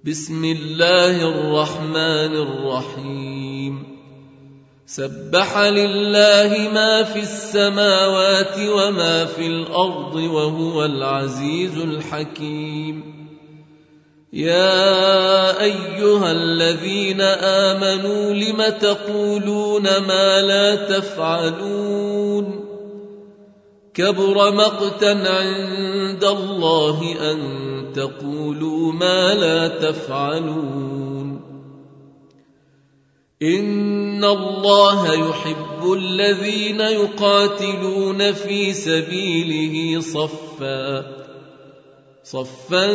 بسم الله الرحمن الرحيم سبح لله ما في السماوات وما في الأرض وهو العزيز الحكيم. يا أيها الذين آمنوا لم تقولون ما لا تفعلون كبر مقتا عند الله أن تقولوا ما لا تفعلون. إن الله يحب الذين يقاتلون في سبيله صفا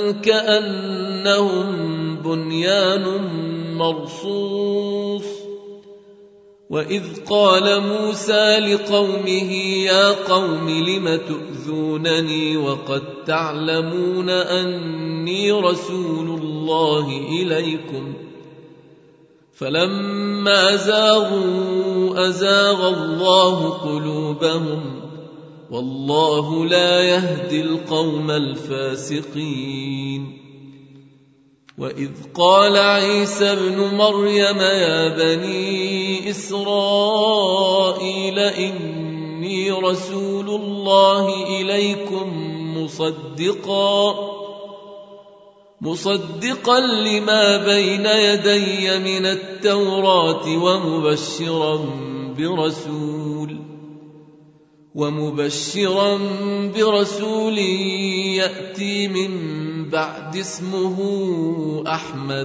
كأنهم بنيان مرصوص. وإذ قال موسى لقومه يا قوم لم تؤذونني وقد تعلمون أني رسول الله إليكم فلما زاغوا أزاغ الله قلوبهم والله لا يهدي القوم الفاسقين. وإذ قال عيسى ابن مريم يا بني إسرائيل إني رسول الله إليكم مصدقا لما بين يدي من التوراة ومبشرا برسول يأتي من بعد اسمه أحمد.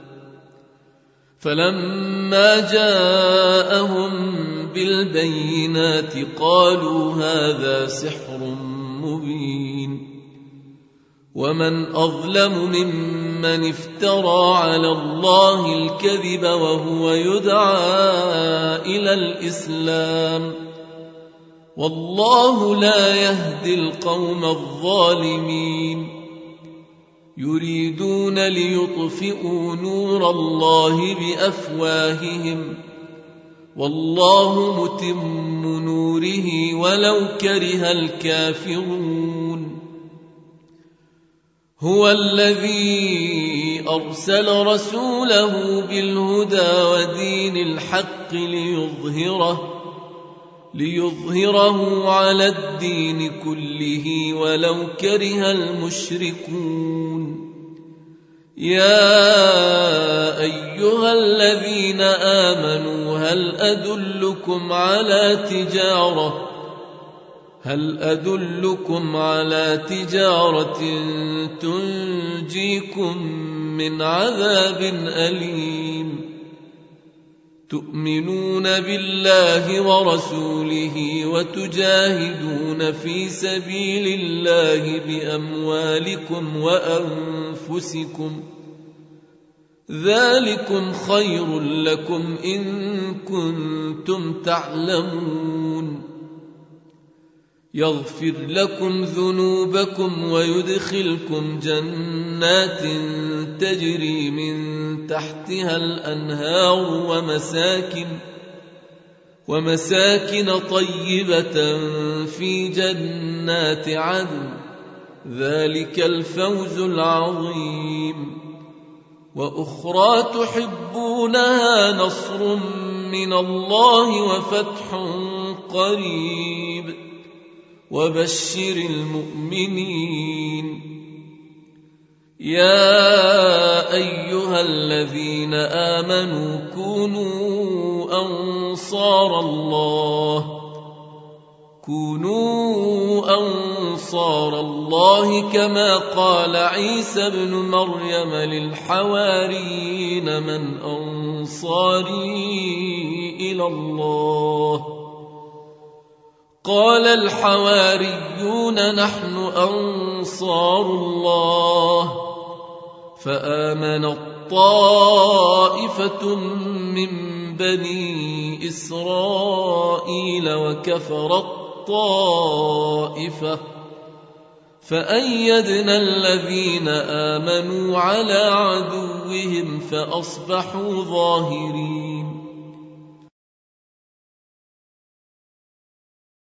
فلما جاءهم بالبينات قالوا هذا سحر مبين. ومن أظلم ممن افترى على الله الكذب وهو يدعى إلى الإسلام والله لا يهدي القوم الظالمين. يريدون ليطفئوا نور الله بأفواههم والله متم نوره ولو كره الكافرون. هو الذي أرسل رسوله بالهدى ودين الحق ليظهره على الدين كله ولو كره المشركون. يا أيها الذين آمنوا هل أدلكم على تجارة تنجيكم من عذاب أليم. تؤمنون بالله ورسوله وتجاهدون في سبيل الله بأموالكم وأنفسكم ذلكم خير لكم إن كنتم تعلمون. يغفر لكم ذنوبكم ويدخلكم جنات تجري من تحتها الأنهار ومساكن طيبة في جنات عدن ذلك الفوز العظيم. وأخرى تحبونها نصر من الله وفتح قريب وبشر المؤمنين. يا أيها الذين آمنوا كونوا أنصار الله كما قال عيسى ابن مريم للحواريين من أنصاري إلى الله قال الحواريون نحن أنصار الله. فآمنت طائفة من بني إسرائيل وكفرت طائفة فأيدنا الذين آمنوا على عدوهم فأصبحوا ظاهرين.